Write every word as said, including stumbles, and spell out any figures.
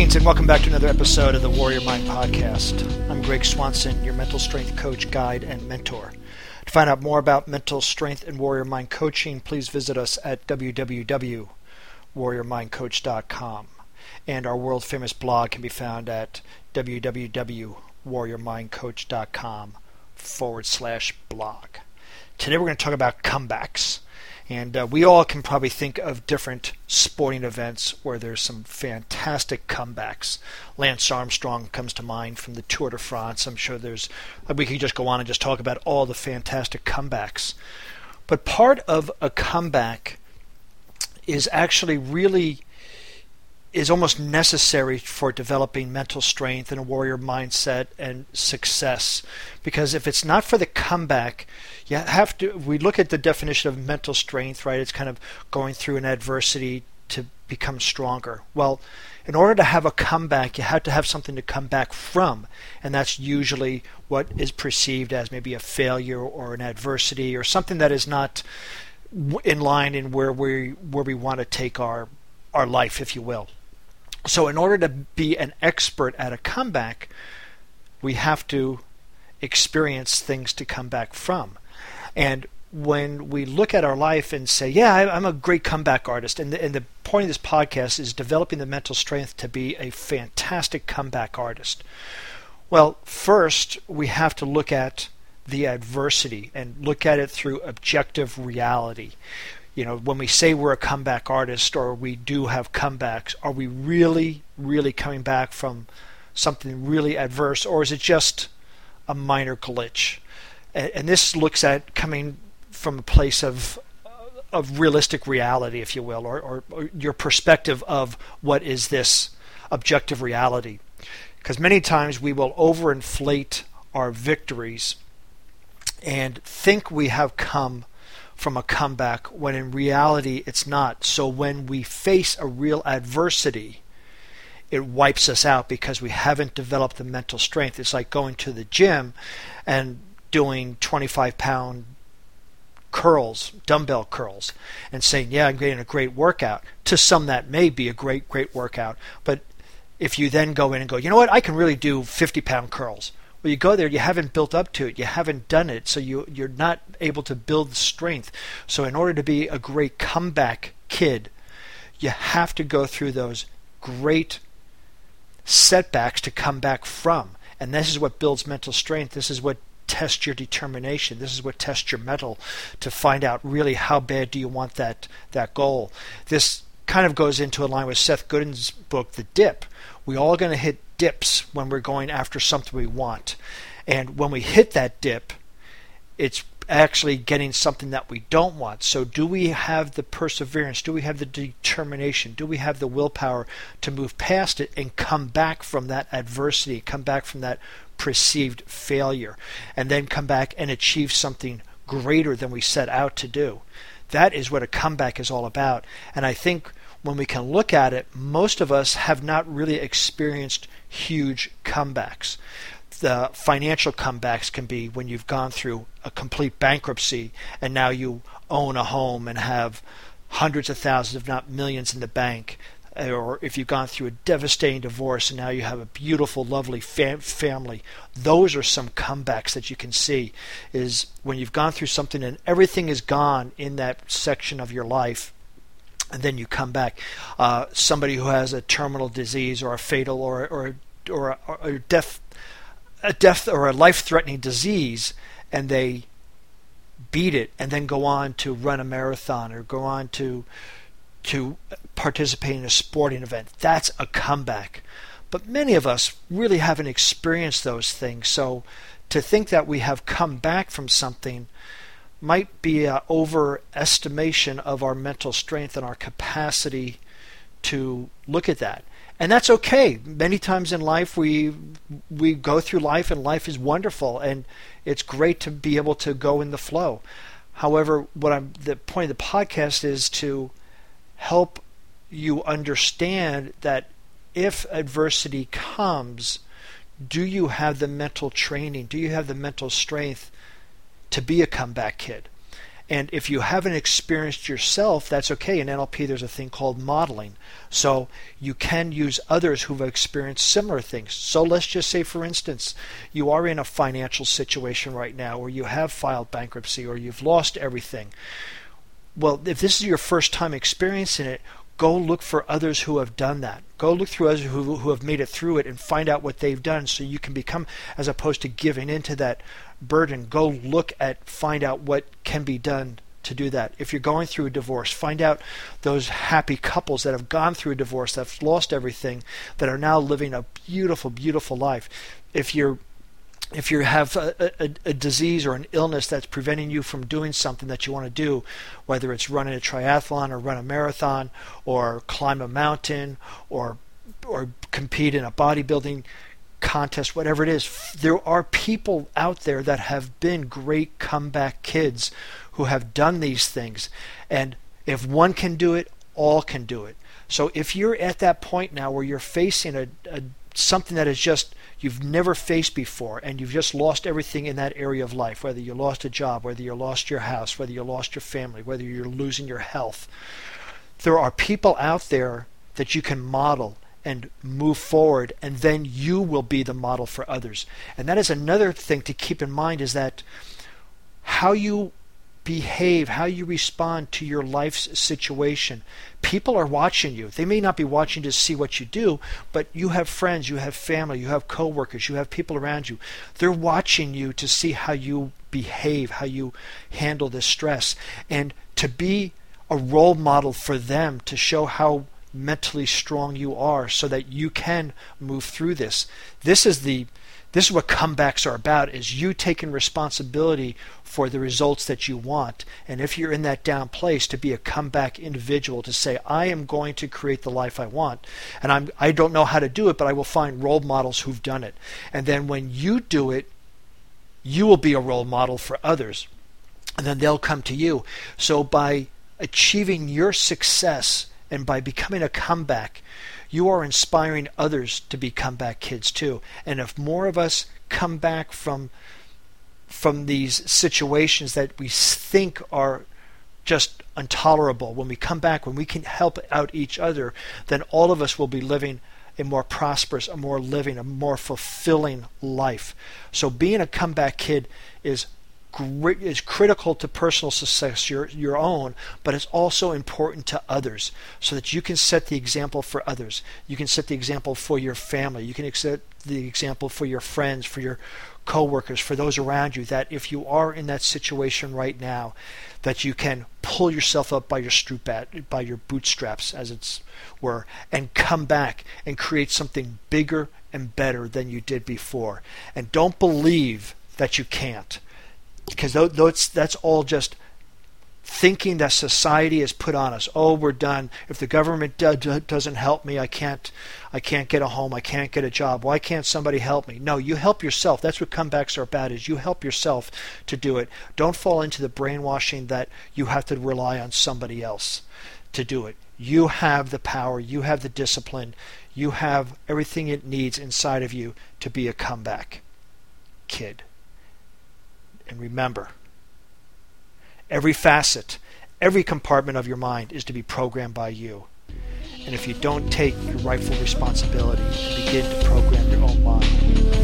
Greetings and welcome back to another episode of the Warrior Mind Podcast. I'm Greg Swanson, your mental strength coach, guide, and mentor. To find out more about mental strength and warrior mind coaching, please visit us at w w w dot warrior mind coach dot com. And our world famous blog can be found at w w w dot warrior mind coach dot com forward slash blog. Today we're going to talk about comebacks. And uh, we all can probably think of different sporting events where there's some fantastic comebacks. Lance Armstrong comes to mind from the Tour de France. I'm sure there's, we could just go on and just talk about all the fantastic comebacks. But part of a comeback is actually really, is almost necessary for developing mental strength and a warrior mindset and success. Because if it's not for the comeback, you have to, we look at the definition of mental strength, right? It's kind of going through an adversity to become stronger. Well, in order to have a comeback, you have to have something to come back from. And that's usually what is perceived as maybe a failure or an adversity or something that is not in line in where we where we want to take our our life, if you will. So in order to be an expert at a comeback, we have to experience things to come back from. And when we look at our life and say, yeah, I'm a great comeback artist, and the, and the point of this podcast is developing the mental strength to be a fantastic comeback artist. Well, first, we have to look at the adversity and look at it through objective reality. You know, when we say we're a comeback artist or we do have comebacks, are we really, really coming back from something really adverse, or is it just a minor glitch? And this looks at coming from a place of of realistic reality, if you will, or, or, or your perspective of what is this objective reality. Because many times we will overinflate our victories and think we have come from a comeback when in reality it's not. So when we face a real adversity, it wipes us out because we haven't developed the mental strength. It's like going to the gym and doing twenty-five pound curls, dumbbell curls, and saying, yeah, I'm getting a great workout. To some that may be a great, great workout. But if you then go in and go, you know what, I can really do fifty pound curls. Well, you go there, you haven't built up to it, you haven't done it, so you, you're not able to build the strength. So in order to be a great comeback kid, you have to go through those great setbacks to come back from. And this is what builds mental strength. This is what tests your determination. This is what tests your mettle to find out really how bad do you want that, that goal. This kind of goes into a line with Seth Godin's book, The Dip. We're all going to hit dips when we're going after something we want. And when we hit that dip, it's actually getting something that we don't want. So do we have the perseverance? Do we have the determination? Do we have the willpower to move past it and come back from that adversity, come back from that perceived failure, and then come back and achieve something greater than we set out to do? That is what a comeback is all about. And I think when we can look at it, most of us have not really experienced huge comebacks. The financial comebacks can be when you've gone through a complete bankruptcy and now you own a home and have hundreds of thousands, if not millions, in the bank. Or if you've gone through a devastating divorce and now you have a beautiful, lovely fam- family. Those are some comebacks that you can see, is when you've gone through something and everything is gone in that section of your life, and then you come back. Uh, somebody who has a terminal disease or a fatal or or or a, or a death, a death or a life-threatening disease, and they beat it and then go on to run a marathon or go on to to participate in a sporting event. That's a comeback. But many of us really haven't experienced those things. So to think that we have come back from something might be an overestimation of our mental strength and our capacity to look at that. And that's okay. Many times in life we we go through life and life is wonderful and it's great to be able to go in the flow. However, what I'm the point of the podcast is to help you understand that if adversity comes, do you have the mental training? Do you have the mental strength to be a comeback kid? And if you haven't experienced yourself, that's okay. In N L P, there's a thing called modeling. So you can use others who've experienced similar things. So let's just say, for instance, you are in a financial situation right now where you have filed bankruptcy or you've lost everything. Well, if this is your first time experiencing it, go look for others who have done that. Go look through others who, who have made it through it and find out what they've done so you can become, as opposed to giving into that burden, go look at, find out what can be done to do that. If you're going through a divorce, find out those happy couples that have gone through a divorce, that have lost everything, that are now living a beautiful, beautiful life. If you're If you have a, a, a disease or an illness that's preventing you from doing something that you want to do, whether it's running a triathlon or run a marathon or climb a mountain or or compete in a bodybuilding contest, whatever it is, there are people out there that have been great comeback kids who have done these things. And if one can do it, all can do it. So if you're at that point now where you're facing a, a something that is just you've never faced before, and you've just lost everything in that area of life, whether you lost a job, whether you lost your house, whether you lost your family, whether you're losing your health, there are people out there that you can model and move forward, and then you will be the model for others. And that is another thing to keep in mind, is that how you behave, how you respond to your life's situation. People are watching you. They may not be watching to see what you do, but you have friends, you have family, you have coworkers, you have people around you. They're watching you to see how you behave, how you handle this stress, and to be a role model for them, to show how mentally strong you are so that you can move through this. This is the This is what comebacks are about, is you taking responsibility for the results that you want. And if you're in that down place, to be a comeback individual, to say, I am going to create the life I want. And I'm, I don't know how to do it, but I will find role models who've done it. And then when you do it, you will be a role model for others. And then they'll come to you. So by achieving your success and by becoming a comeback, you are inspiring others to be comeback kids too. And if more of us come back from from these situations that we think are just intolerable, when we come back, when we can help out each other, then all of us will be living a more prosperous, a more living, a more fulfilling life. So being a comeback kid is great, is critical to personal success, your your own, but it's also important to others, so that you can set the example for others. You can set the example for your family. You can set the example for your friends, for your co-workers, for those around you, that if you are in that situation right now, that you can pull yourself up by your stroop by your bootstraps, as it's were, and come back and create something bigger and better than you did before. And don't believe that you can't, because that's that's all just thinking that society has put on us. Oh, we're done. If the government do, do, doesn't help me, I can't I can't get a home, I can't get a job. Why can't somebody help me? No, you help yourself. That's what comebacks are about, is you help yourself to do it. Don't fall into the brainwashing that you have to rely on somebody else to do it. You have the power, you have the discipline, you have everything it needs inside of you to be a comeback kid. And remember, every facet, every compartment of your mind is to be programmed by you. And if you don't take your rightful responsibility and begin to program your own mind,